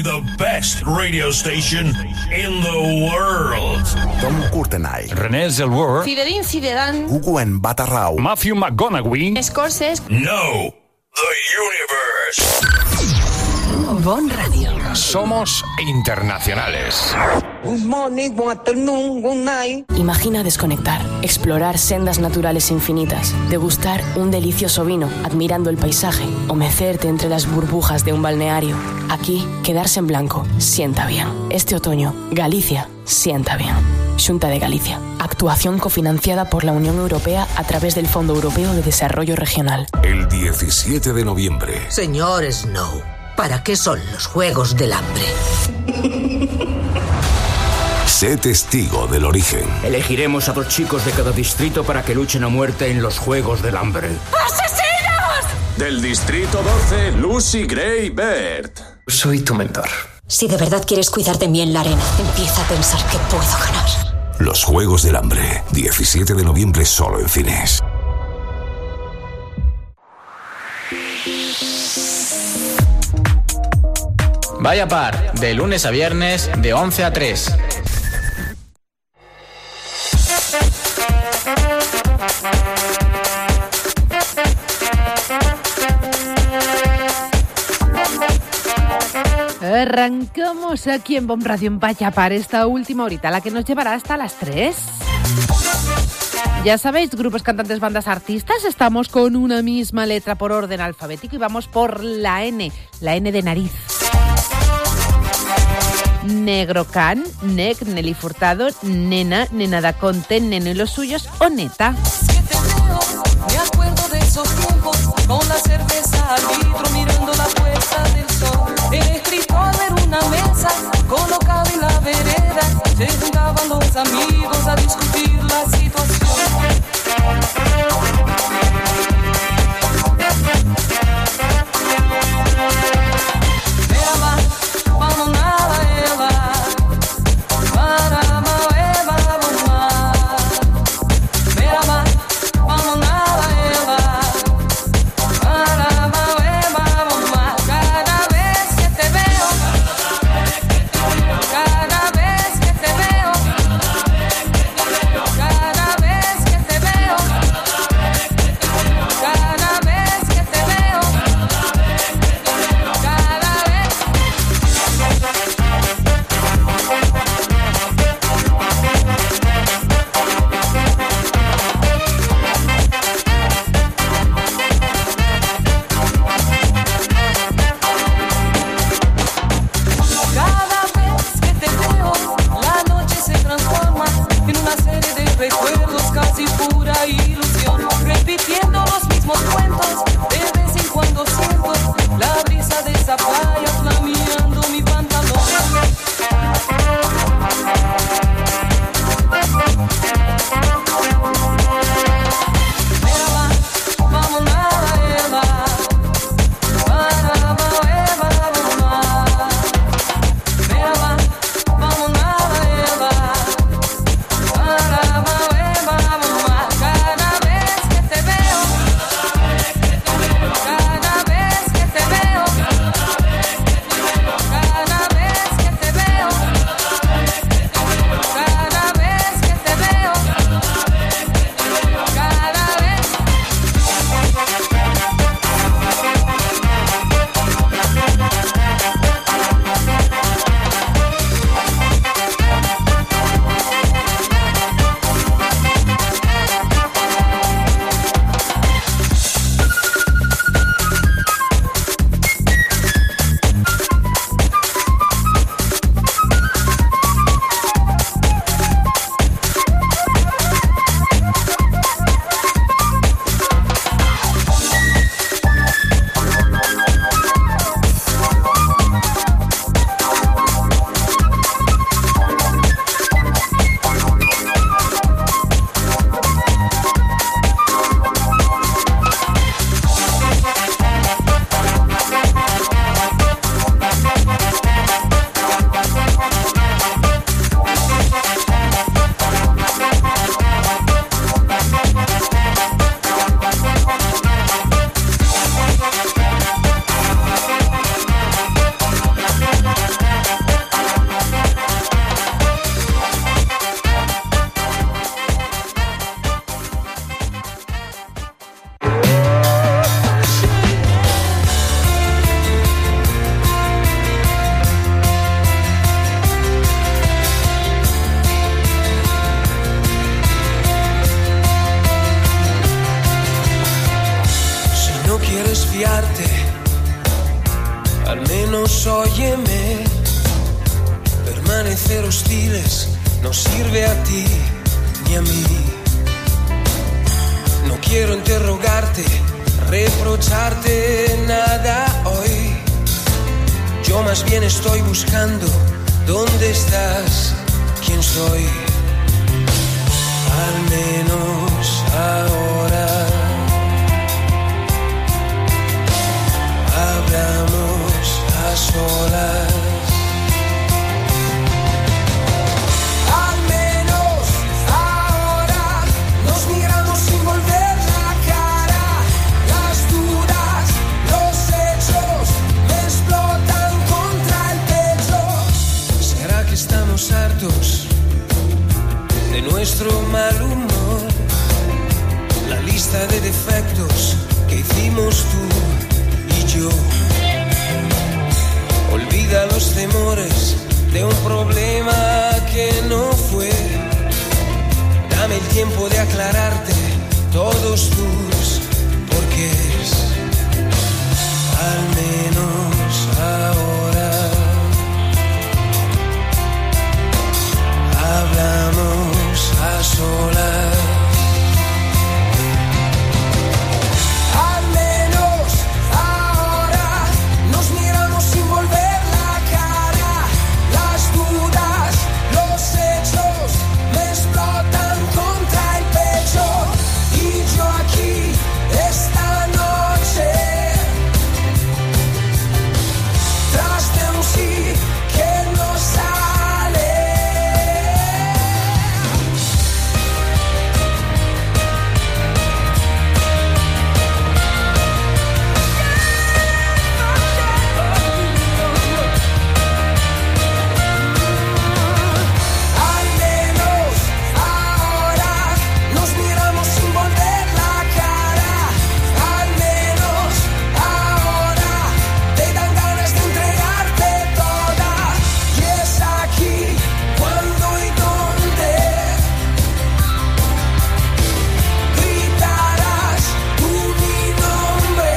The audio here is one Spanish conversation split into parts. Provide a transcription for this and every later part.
Only the best radio station in the world. Tom Courtenay, René Zellweger, Zinedine Zidane, Hugo Batarrau, Matthew McConaughey, Scorsese. No, the universe. Bon Radio. Somos internacionales. Good morning, good afternoon, good night. Imagina desconectar, explorar sendas naturales infinitas, degustar un delicioso vino, admirando el paisaje, o mecerte entre las burbujas de un balneario. Aquí, quedarse en blanco sienta bien. Este otoño, Galicia sienta bien. Xunta de Galicia. Actuación cofinanciada por la Unión Europea a través del Fondo Europeo de Desarrollo Regional. El 17 de noviembre. Señor Snow, ¿para qué son los Juegos del Hambre? Sé testigo del origen. Elegiremos a 2 chicos de cada distrito para que luchen a muerte en los Juegos del Hambre. ¡Asesinos! Del distrito 12, Lucy Gray Baird. Soy tu mentor. Si de verdad quieres cuidar de mí en la arena, empieza a pensar que puedo ganar. Los Juegos del Hambre, 17 de noviembre solo en cines. Vaya Par, de lunes a viernes, de 11 a 3. Arrancamos aquí en Bon Radio en Vaya Par, esta última horita, la que nos llevará hasta las 3. Ya sabéis, grupos, cantantes, bandas, artistas, estamos con una misma letra por orden alfabético y vamos por la N de nariz. Negro Can, Nec, Nelly Furtado, Nena, Nena da Conte, Neno y los suyos o Neta. Me acuerdo de esos tiempos, con la cerveza al litro, mirando la puesta del sol. El escritor era una mesa, colocada en la vereda. Se juntaban los amigos a discutir la situación. óyeme. Permanecer hostiles no sirve a ti ni a mí. No quiero interrogarte, reprocharte nada hoy. Yo más bien estoy buscando dónde estás, quién soy. Al menos ahora hablamos a solas. Al menos ahora nos miramos sin volver la cara. Las dudas, los hechos me explotan contra el pecho. ¿Será que estamos hartos de nuestro mal humor? La lista de defectos que hicimos tú y yo. Olvida los temores de un problema que no fue. Dame el tiempo de aclararte todos tus porqués. Al menos ahora hablamos a solas. Al menos ahora nos miramos sin volver la cara. Las dudas, los hechos me explotan contra el pecho. Y yo aquí esta noche, tras de un sí que no sale. Al menos ahora nos miramos sin volver la cara. Al menos ahora te dan ganas de entregarte toda. Y es aquí cuando y donde gritarás tú mi nombre.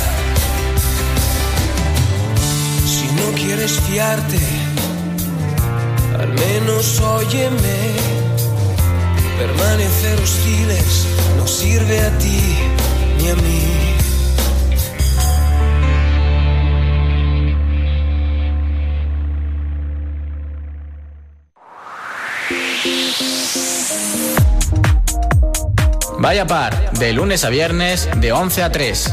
Si no quieres fiarte, al menos óyeme. Permanecer hostiles no sirve a ti ni a mí. Vaya par, de lunes a viernes, de 11 a 3.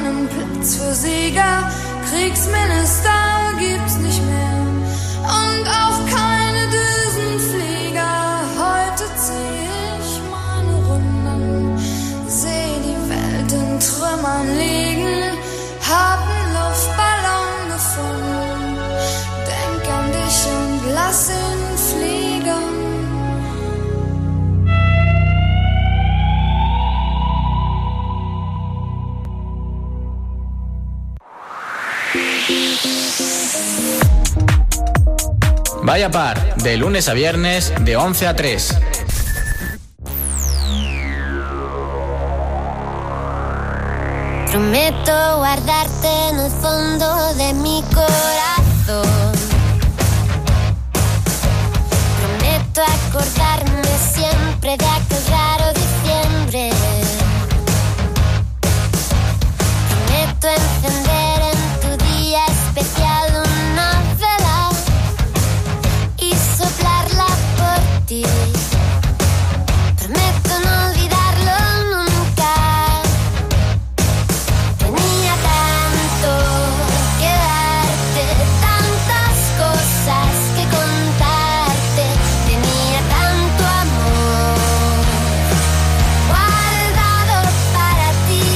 keinen Platz für Sieger. Kriegsminister gibt's nicht mehr und auch keine Düsenflieger. Heute zieh ich meine Runden, seh die Welt in Trümmern liegen, hab 'n Luftballon gefunden, denk an dich und lass ihn fliegen. Vaya par, de lunes a viernes, de 11 a 3. Prometo guardarte en el fondo de mi corazón. Prometo acordarme siempre de aquel raro diciembre. Prometo encender en tu día especial una vela y soplarla por ti. Prometo no olvidarlo nunca. Tenía tanto que darte, tantas cosas que contarte. Tenía tanto amor guardado para ti.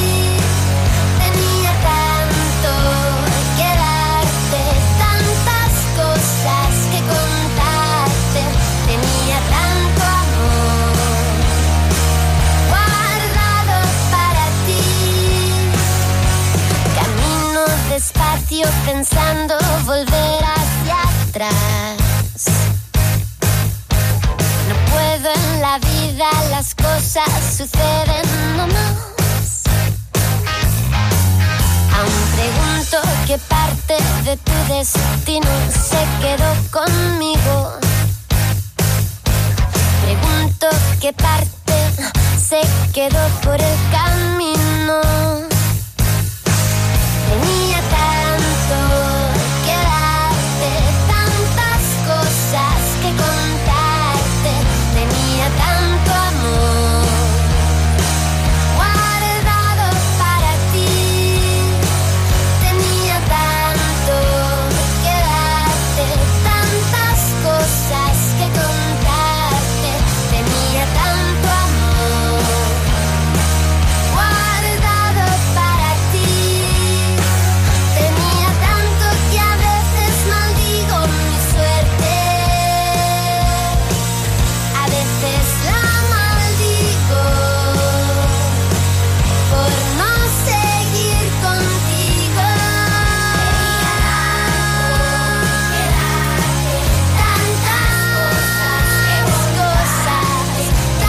Tenía tanto que darte, tantas cosas que contarte. Tenía tanto amor guardado para ti. Camino despacio pensando volver hacia atrás. No puedo en la vida, las cosas suceden nomás. Aún pregunto qué parte de tu destino se quedó conmigo. Pregunto qué parte se quedó por el camino. Tenía tanto que darte, tantas cosas que contarte. Tenía tanto amor guardado para ti. Tenía tanto que darte, tantas cosas que contarte. Tenía tanto amor guardado para ti. Tenía tanto que a veces maldigo mi suerte. A veces la maldigo por no seguir contigo. Tantas cosas,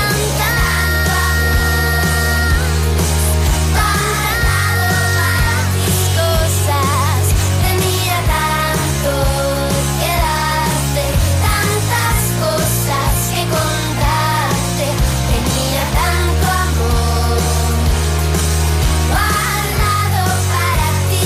cosas. Tenía tanto que darte, tantas cosas que contarte. Tenía tanto amor guardado para ti.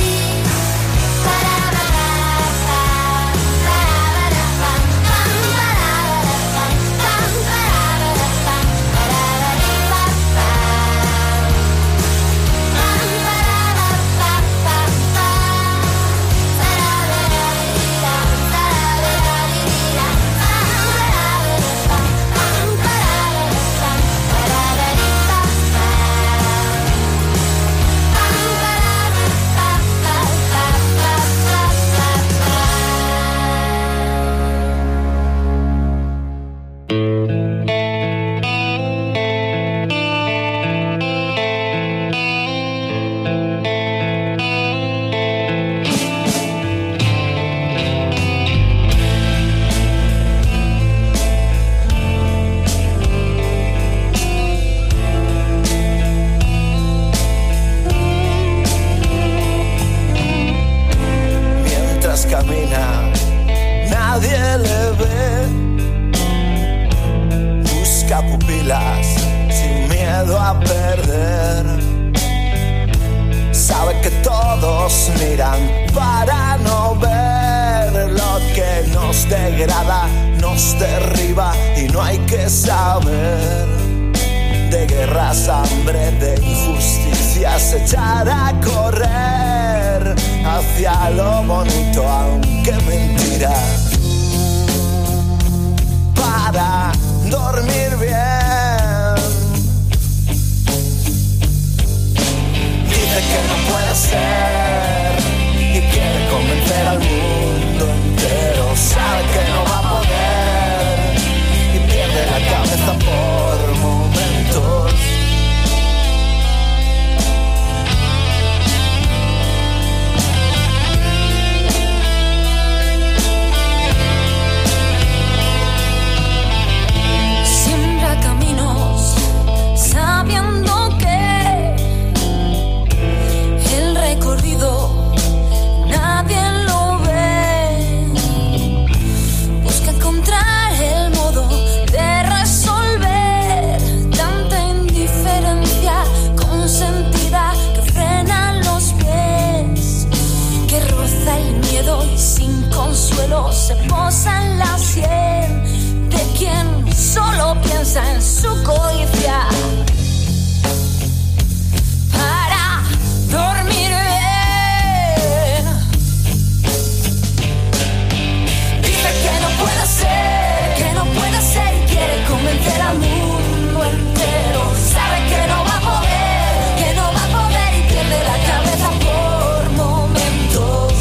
Mientras camina, nadie le ve. Busca pupilas sin miedo a perder. Sabe que todos miran para no ver lo que nos degrada, nos derriba y no hay que saber de guerras, hambre, de injusticias, echar a correr hacia lo bonito, aunque mentira, para dormir bien. Dice que no puede ser y quiere convencer al mundo entero, sabe que no va a poder y pierde la cabeza por momentos. Siembra caminos sabiendo que el recorrido nadie lo ve. Busca encontrar el modo de resolver tanta indiferencia consentida que frena los pies, que roza el miedo y sin consuelo se posa en la sien de quien solo piensa en su codicia para dormir bien. Dice que no puede ser y quiere convencer al mundo entero, sabe que no va a poder y pierde la cabeza por momentos.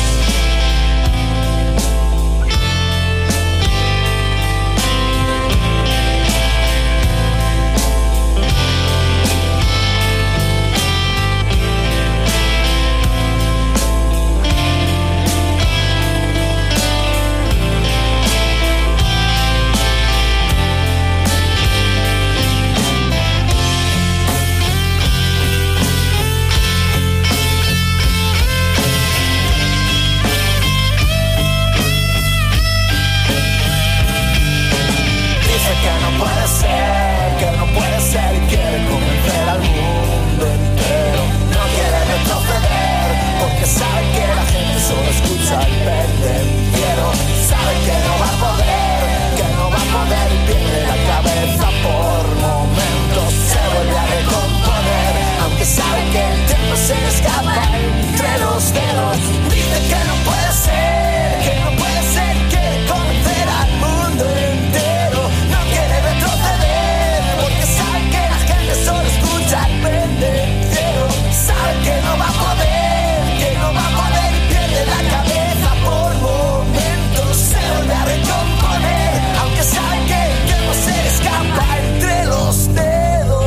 Que no puede ser y quiere convencer al mundo entero. No quiere retroceder porque sabe que la gente solo escucha el pendenciero. Sabe que no va a poder y pierde la cabeza por momentos. Se vuelve a recomponer, aunque sabe que el tiempo se le escapa entre los dedos. Dice que no puede ser y quiere convencer al mundo entero. No quiere retroceder porque sabe que la gente solo escucha el pendenciero. Sabe que no va a poder y pierde la cabeza por momentos. Se vuelve a recomponer, aunque sabe que el tiempo se le escapa entre los dedos.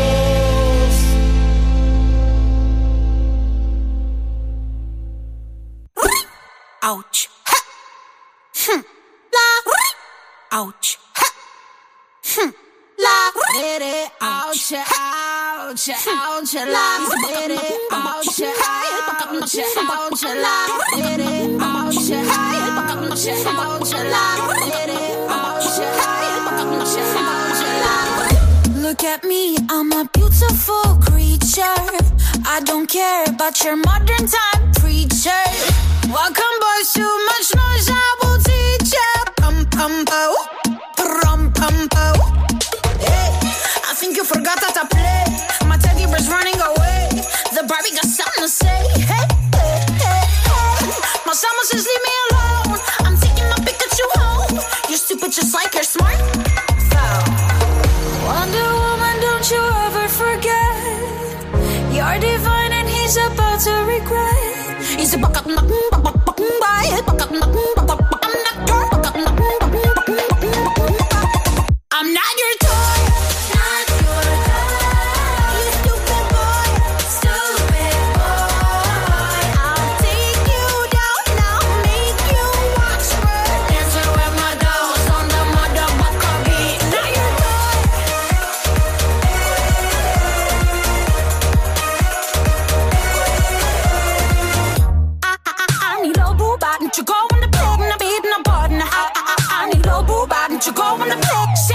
Ouch. Ouch. La ouch, ouch, ouch, la ouch, ouch, la Look at me, I'm a beautiful creature. I don't care about your modern time preacher. Welcome boys, too much noise, I will teach ya. Pum pum po, pum pum po. Hey, I think you forgot how to play. My teddy bear's running away. The Barbie got something to say. Hey, hey, hey, hey. My someone says leave me alone. I'm taking my Pikachu home. You're stupid just like you're smart. Wonder Woman, don't you ever forget. You're divine and he's about to regret. He's a I'm not your toy. Not your toy. You stupid boy. Stupid boy. I'll take you down. I'll make you watch me dancing with my dolls on the motherfucker beat. Not your toy. I need a boo bot. Don't you go in the pig and I'm beating a button. I need a boo bot. Don't you go in the pig. Shit.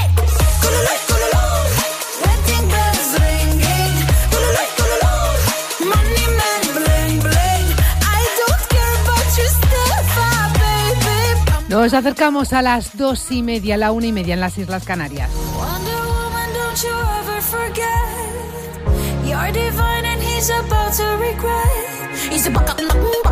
Nos acercamos a las 2:30, la 1:30 en las Islas Canarias. Wonder Woman, don't you ever forget. You're divine and he's about to regret. He's about to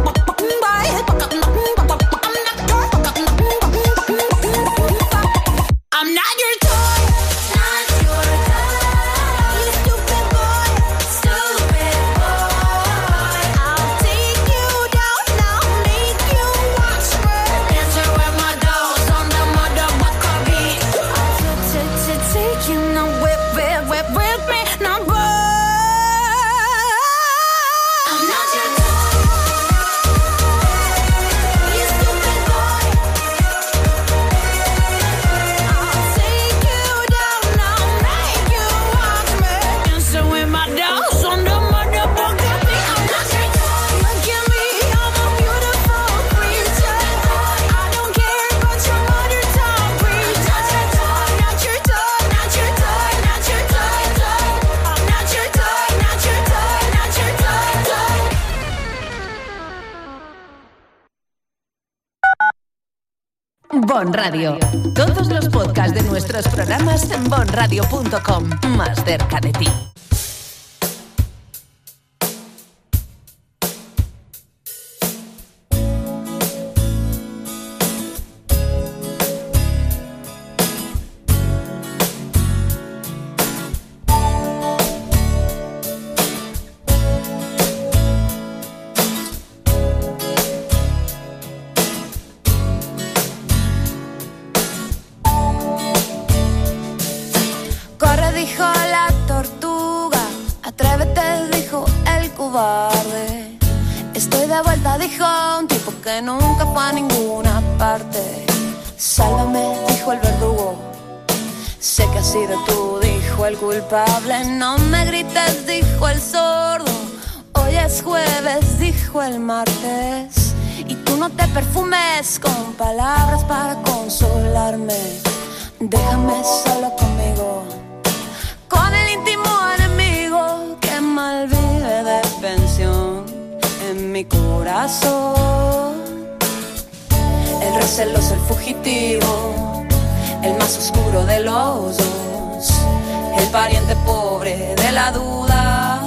I'm not your toy, not your toy. You stupid boy, stupid boy. I'll take you down, I'll make you watch me. Dancing with my dolls on the motherfucker beat. I'll take you now with me now, boy. I'm not your toy. You stupid boy. Bon Radio. Todos los podcasts de nuestros programas en bonradio.com. Más cerca de ti. Estoy de vuelta, dijo un tipo que nunca fue a ninguna parte. Sálvame, dijo el verdugo. Sé que has sido tú, dijo el culpable. No me grites, dijo el sordo. Hoy es jueves, dijo el martes. Y tú no te perfumes con palabras para consolarme. Déjame solo conmigo, con el íntimo enemigo que mal vive de pensión en mi corazón. El receloso, el fugitivo, el más oscuro de los dos, el pariente pobre de la duda,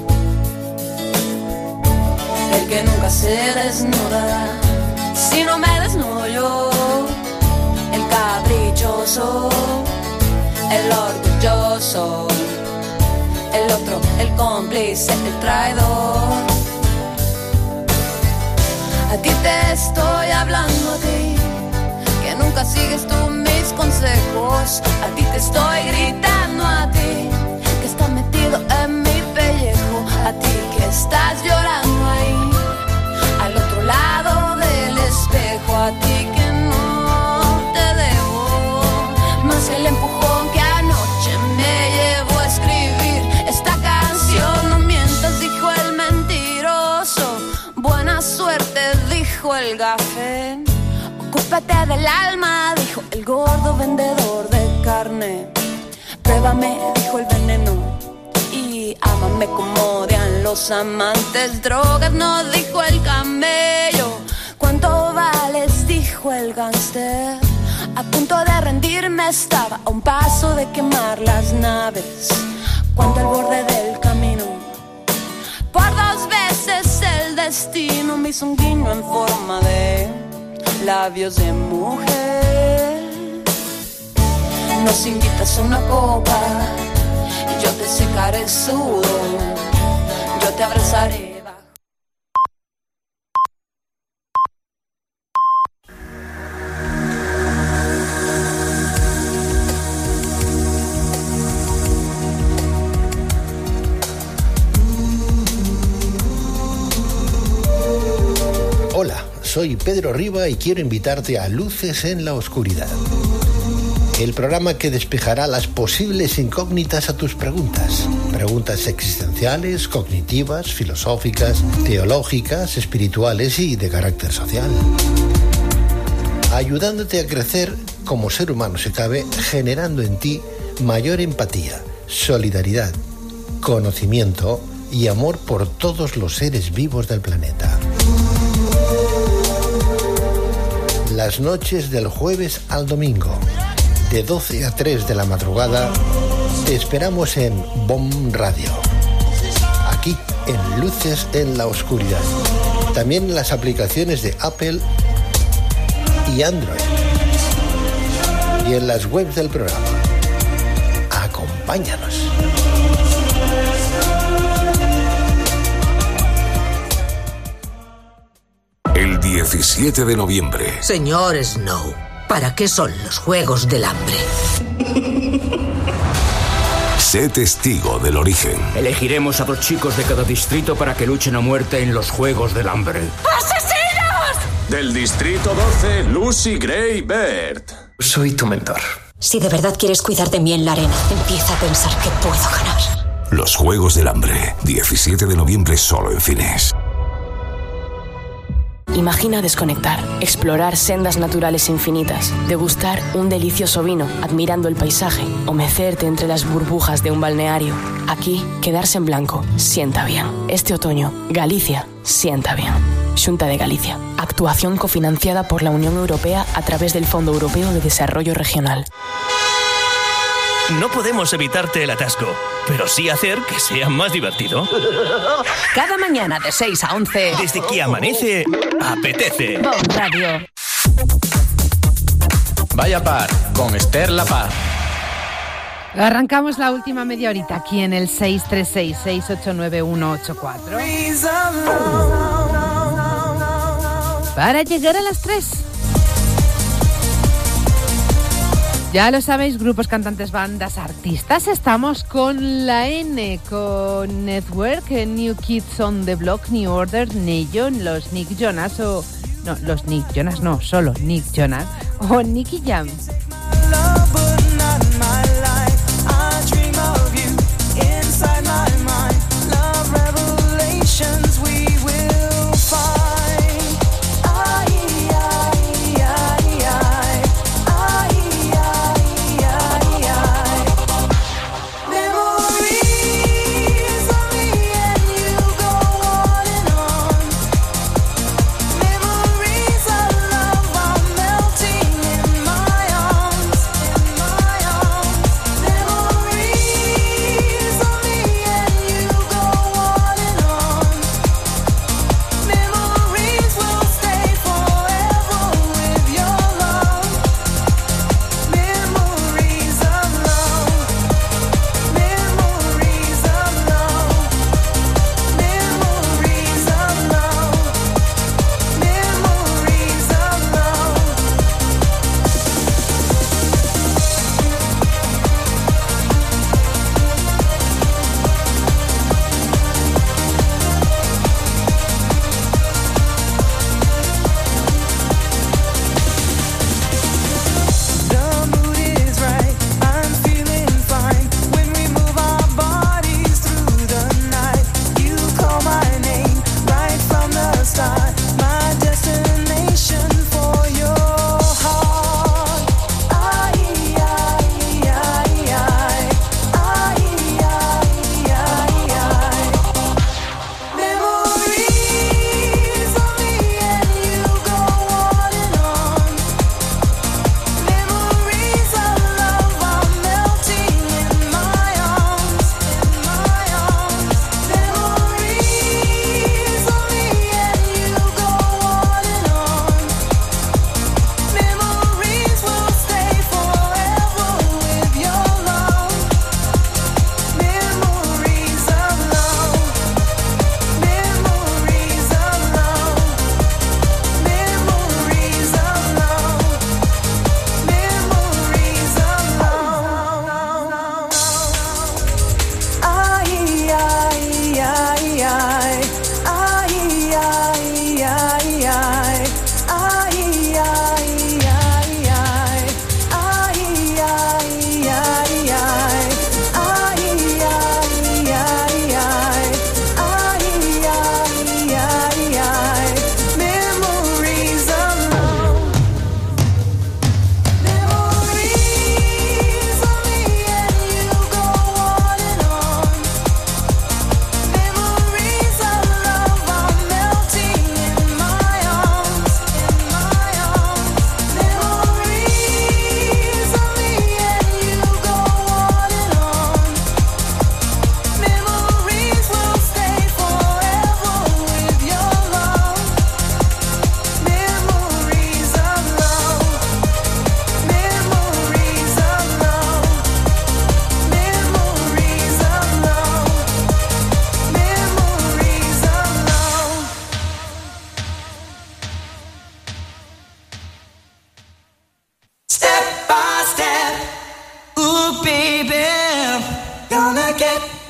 el que nunca se desnuda si no me desnudo yo, el caprichoso, el orgulloso, el otro, el cómplice, el traidor. A ti te estoy hablando, a ti, que nunca sigues tú mis consejos. A ti te estoy gritando, a ti, que estás metido en mi pellejo. A ti que estás llorando ahí, al otro lado del espejo. A ti que no te debo más que el empujón que anoche me llevó a escribir esta canción. No mientas, dijo el mentiroso. Buena suerte, dijo el gafé. Ocúpate del alma, dijo el gordo vendedor de carne. Pruébame, dijo el veneno, y ámame como odian los amantes. Drogas, no, dijo el camello. ¿Cuánto vales?, dijo el gánster. A punto de rendirme estaba, a un paso de quemar las naves, cuando al borde del camino, por 2 veces el destino me hizo un guiño en forma de labios de mujer. Nos invitas a una copa y yo te secaré el sudor, yo te abrazaré. Hola, soy Pedro Riba y quiero invitarte a Luces en la Oscuridad, el programa que despejará las posibles incógnitas a tus preguntas. Preguntas existenciales, cognitivas, filosóficas, teológicas, espirituales y de carácter social. Ayudándote a crecer como ser humano si cabe, generando en ti mayor empatía, solidaridad, conocimiento y amor por todos los seres vivos del planeta. Las noches del jueves al domingo, de 12 a 3 de la madrugada, Te esperamos en BOM Radio, aquí en Luces en la Oscuridad. También en las aplicaciones de Apple y Android. Y en las webs del programa. Acompáñanos. El 17 de noviembre. Señor Snow, ¿para qué son los Juegos del Hambre? Sé testigo del origen. Elegiremos a 2 chicos de cada distrito para que luchen a muerte en los Juegos del Hambre. ¡Asesinos! Del distrito 12, Lucy Gray Baird. Soy tu mentor. Si de verdad quieres cuidar de mí en la arena, empieza a pensar que puedo ganar. Los Juegos del Hambre. 17 de noviembre solo en cines. Imagina desconectar, explorar sendas naturales infinitas, degustar un delicioso vino admirando el paisaje o mecerte entre las burbujas de un balneario. Aquí, quedarse en blanco sienta bien. Este otoño, Galicia sienta bien. Xunta de Galicia. Actuación cofinanciada por la Unión Europea a través del Fondo Europeo de Desarrollo Regional. No podemos evitarte el atasco, pero sí hacer que sea más divertido. Cada mañana de 6 a 11. Desde que amanece, apetece. BOM Radio. Vaya par, con Esther La Paz. Arrancamos la última media horita aquí en el 636-689-184. Para llegar a las 3. Ya lo sabéis, grupos, cantantes, bandas, artistas. Estamos con la N, con Network, New Kids on the Block, New Order, Neon, los Nick Jonas o... No, los Nick Jonas no, solo Nick Jonas o Nicky Jam.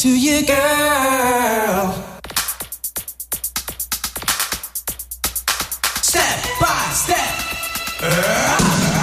to you, girl. Step by step.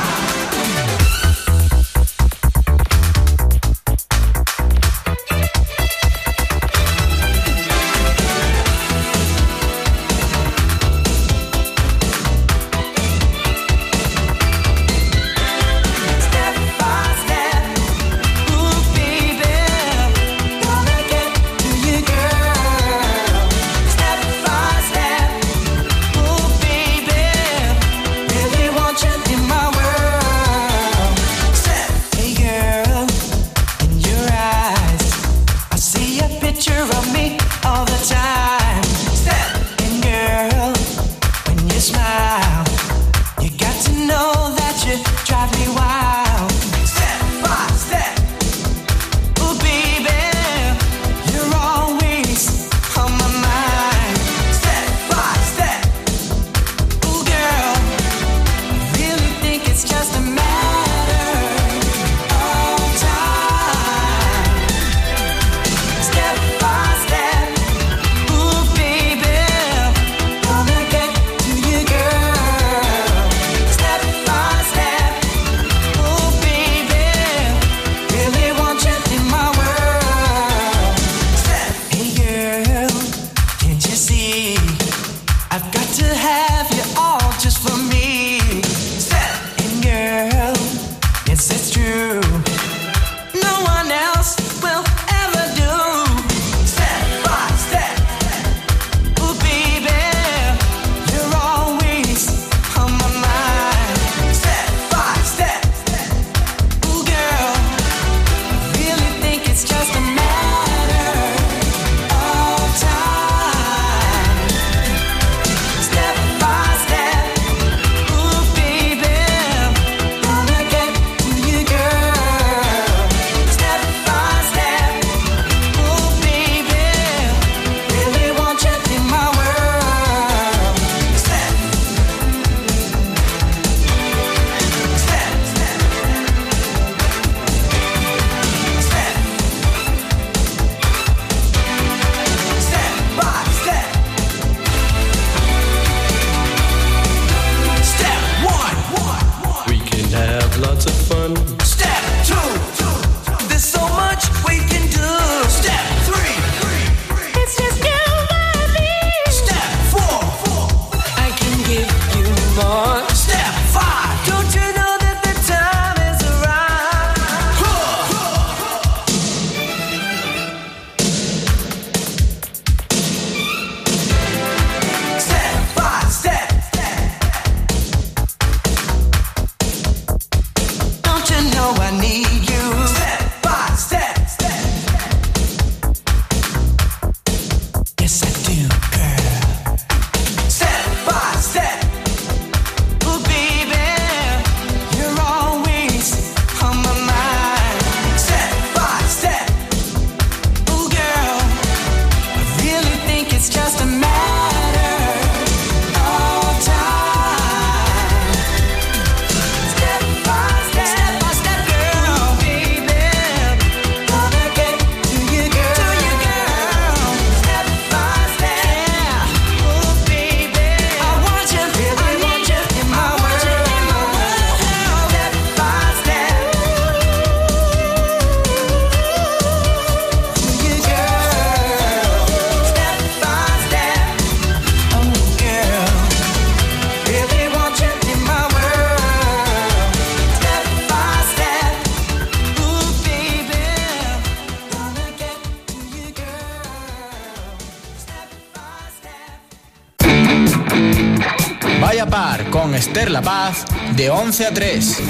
Vaya Par con Esther La Paz de 11 a 3.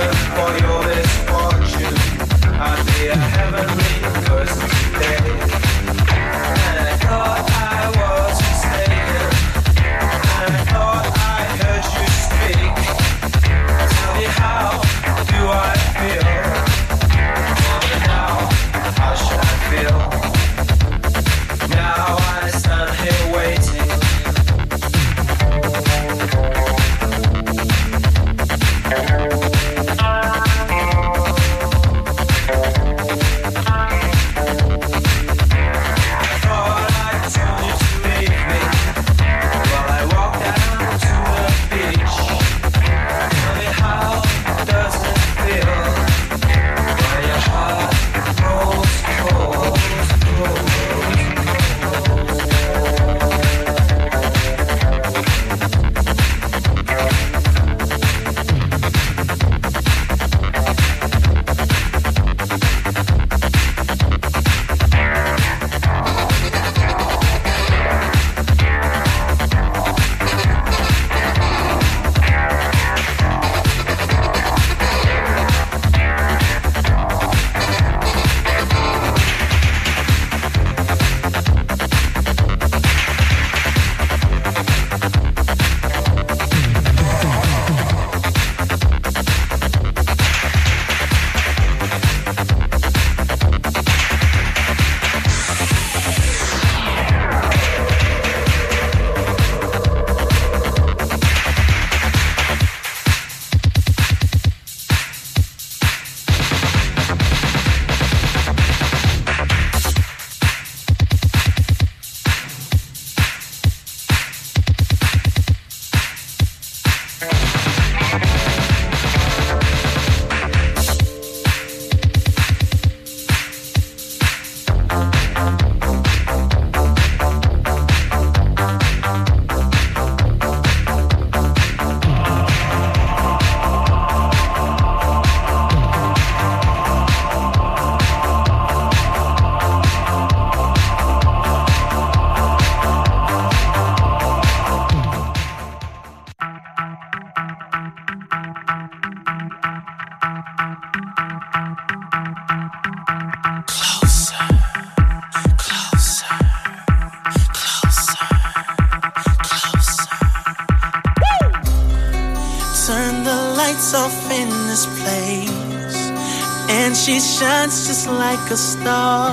lights off in this place, and she shines just like a star.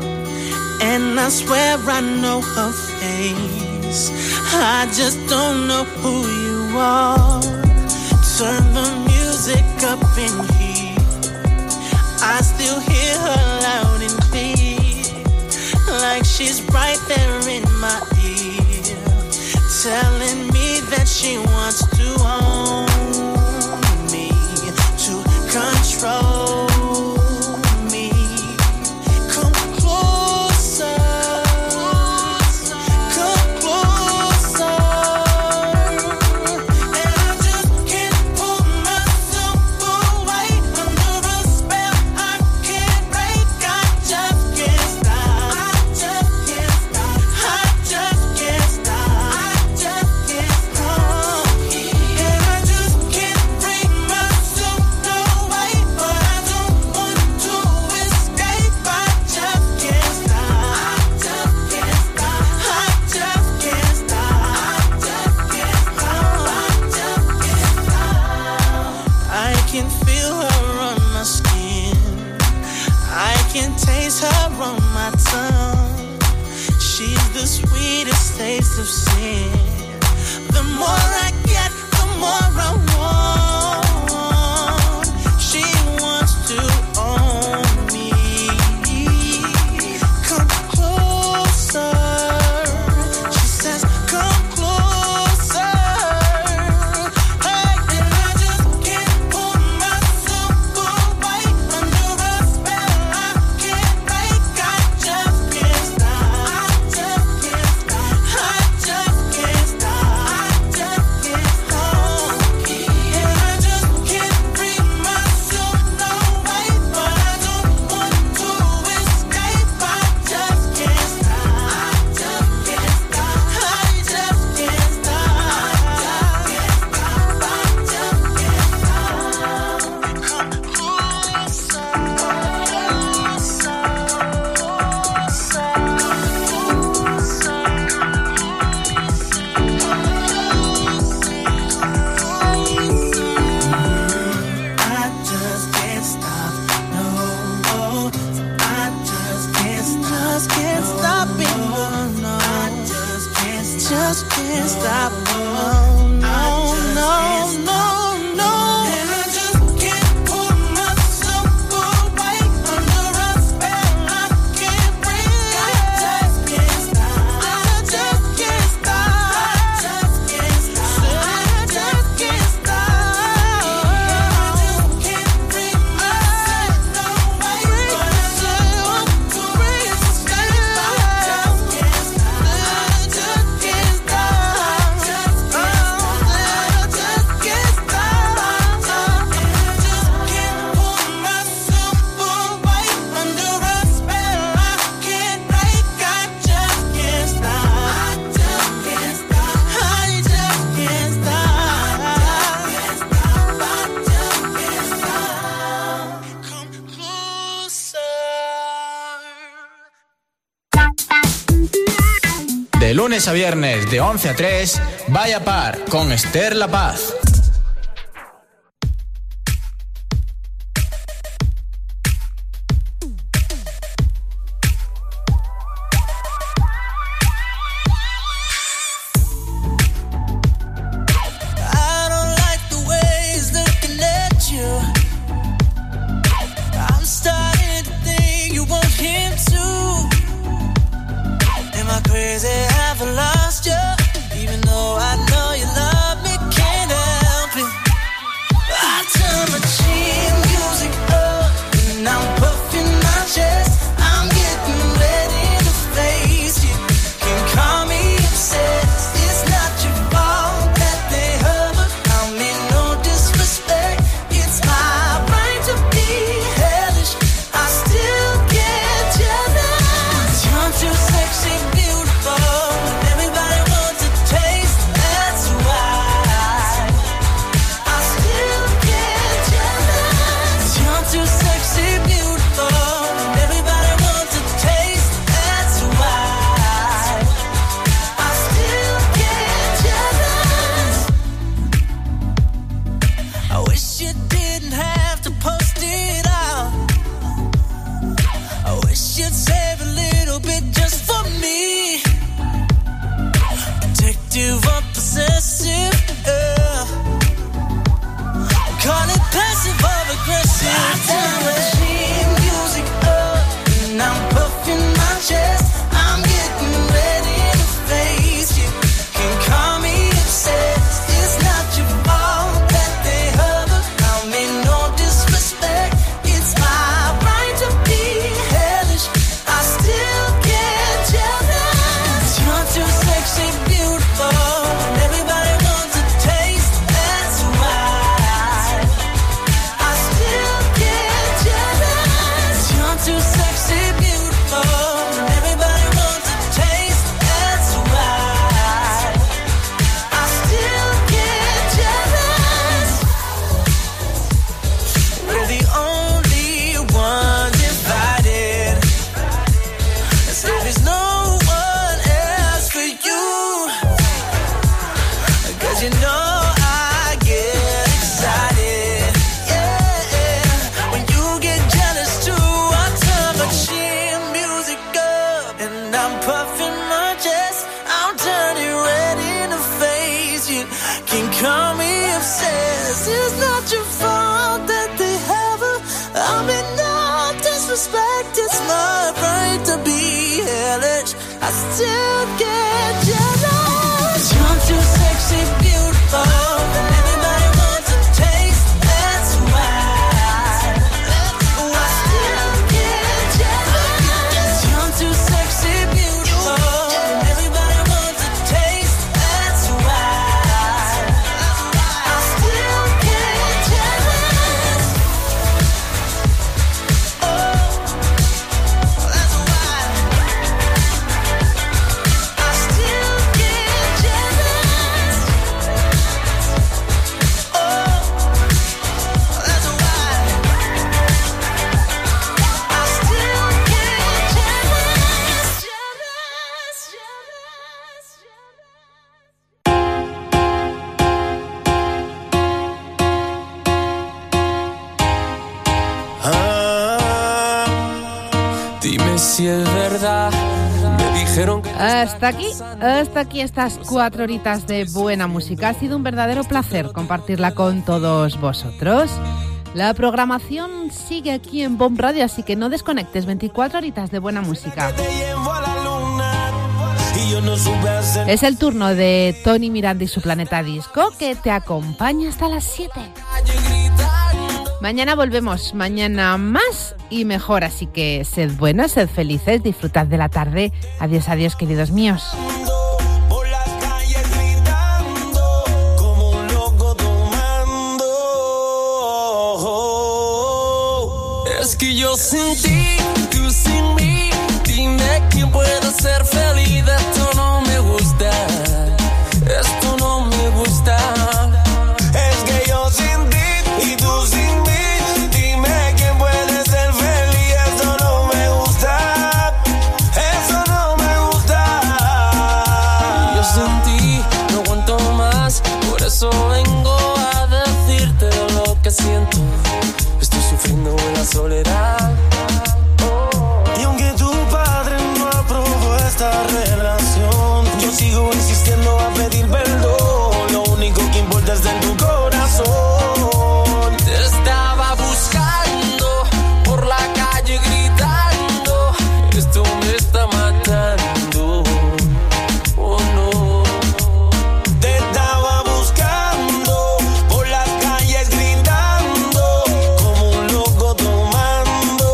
And I swear I know her face, I just don't know who you are. Turn the music up in here, I still hear her loud and clear, like she's right there in my ear, telling me that she wants to own me, to control me. Come closer, come closer, and I just can't pull myself away under a spell I can't break. I just can't stop, I just can't stop, I just can't stop, I just can't stop, and I just can't bring myself away, but I don't want to escape. I just can't stop, I just can't stop, I just can't stop, I just can't stop, I just can't stop. I can feel her on my skin, I can taste her on my tongue. She's the sweetest taste of sin. The more I get, the more I want. She wants to own me. Come closer, she says, come closer. Hey, and I just can't pull myself away under a spell I can't break. I just can't stop, I just can't stop, I just can't stop, I just can't stop. just can't stop. No, no, no, no, no. And I just can't pull myself away under a spell I can't break. I just can't stop. I just can't stop. I just can't stop. I just can't stop. I just can't bring myself away. Bring myself to break the spell. I just can't stop. I just can't stop. I just can't De lunes a viernes, de 11 a 3, Vaya Par, con Esther La Paz. I don't like the ways looking at you. I'm starting to think you want him too. Am I crazy? Have I lost you? Even though I know you love me, can't help it. I turn my chin music up and I'm puffing my chest. I'm getting ready to face you. Can call me obsessed. It's not your fault that they hover. I mean no disrespect. It's my right to be hellish. I still get jealous. You're too sexy, beautiful. Everybody wants a taste. That's why I still get jealous. You're too sexy, beautiful. Everybody wants a taste. That's why I still get jealous. I wish you didn't have to post it out. I wish you'd save a little bit just for me. Protective or possessive, call it passive or aggressive. I turn my chin music up and I'm puffing my chest. I'm getting ready to face you. Can call me obsessed. It's not your fault that they hover. I mean no disrespect. It's my right to be hellish. I still get jealous. You're too sexy, beautiful. Everybody wants a taste. That's why I still get jealous. You're too sexy, beautiful. Everybody wants a taste. That's why I still get jealous. We're the only ones invited. So there's no one else for you. 'Cause you know I get excited. Yeah, when you get jealous too. I turn my chin music up and I'm puffing my chest. I'm turning ready to face you. Can call me obsessed. It's not your fault that they have her. I mean no disrespect. It's my right to be hellish. I still get jealous. You're too sexy, beautiful. Everybody wants a taste. That's why I still get jealous. You're too sexy, beautiful. Everybody wants a taste. That's why I still get jealous. Oh, that's why I still get jealous. Oh, that's why I still get jealous. Dime si es verdad, me Dijeron que... Hasta aquí estas 4 horitas de buena música. Ha sido un verdadero placer compartirla con todos vosotros. La programación sigue aquí en Bomb Radio, así que no desconectes. 24 horitas de buena música. Es el turno de Tony Miranda y su Planeta Disco, que te acompaña hasta las 7. Mañana volvemos, mañana más y mejor, así que sed buenos, sed felices, disfrutad de la tarde. Adiós, adiós, queridos míos. Es que yo sin ti, tú sin mí, dime quién puede ser feliz. Esto no me gusta, esto no me gusta. Es que yo sin ti y tú sin mí, dime quién puede ser feliz. Esto no me gusta, eso no me gusta. Yo sin ti no aguanto más, por eso vengo a decirte lo que siento. Estoy sufriendo en la soledad. Y aunque tu padre no aprobó esta relación, yo sigo insistiendo a pedir perdón. Lo único que importa es de tu corazón. Te estaba buscando por la calle gritando, esto me está matando. Oh no. Te estaba buscando por las calles gritando, como un loco tomando.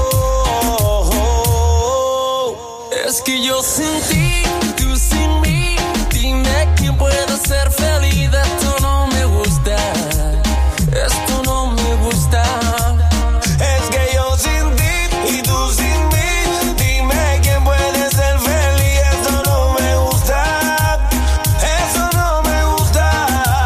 Es que yo sin ti, tú sin mí, dime quién puede ser feliz. Esto no me gusta, esto no me gusta. Es que yo sin ti y tú sin mí, dime quién puede ser feliz. Esto no me gusta, eso no me gusta.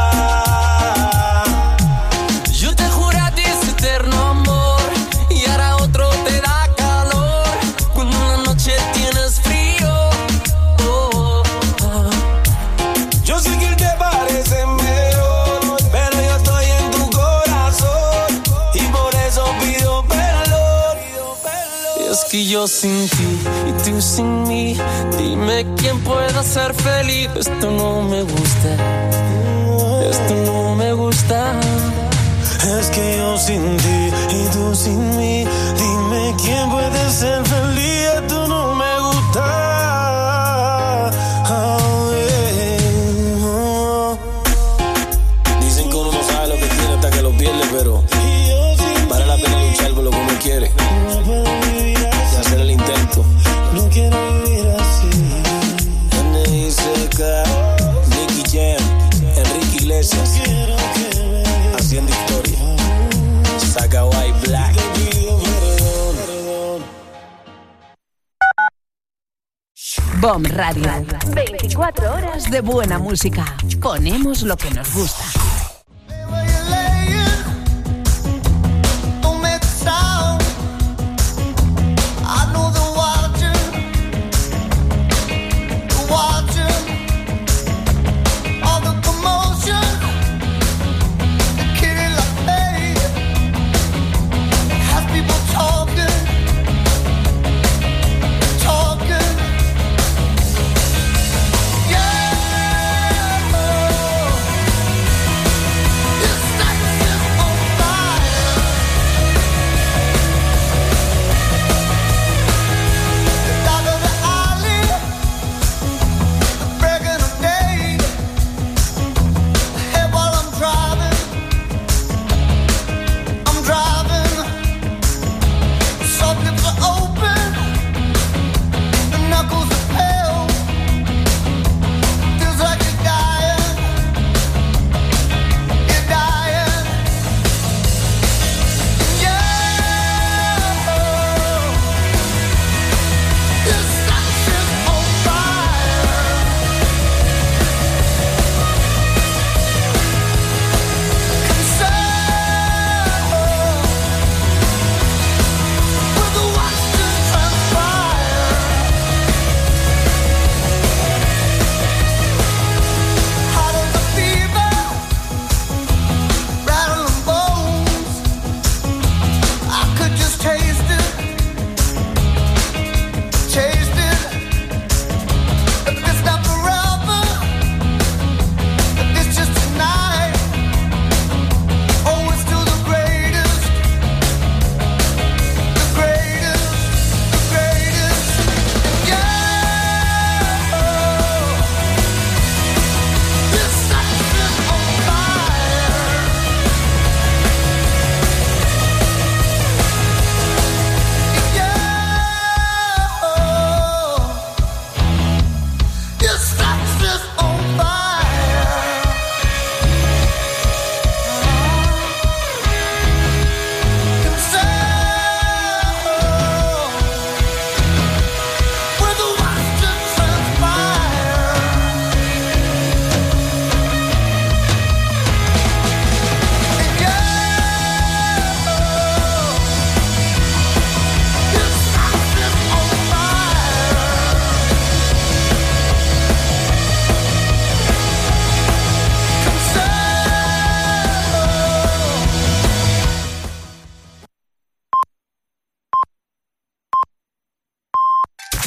Yo te juro a ti ese eterno amor y ahora otro te da calor cuando en la noche tienes frío. Oh, oh. Yo sé que él te parece mejor, pero yo estoy en tu corazón y por eso pido perdón. Es que yo sin ti y tú sin mí, dime quién puede ser feliz. Esto no me gusta, esto no me gusta. Es que yo sin ti y tú sin mí, dime quién puede ser feliz. Esto no me gusta. Oh, yeah. Dicen que uno no sabe lo que tiene hasta que lo pierde, pero vale la pena luchar por lo que uno quiere y hacer el intento. No quiero vivir así. N.I.C.K., Nicky Jam, Enrique Iglesias, haciendo historia. Saca White Black. Bomb Radio. 24 horas de buena música. Ponemos lo que nos gusta. I know the watching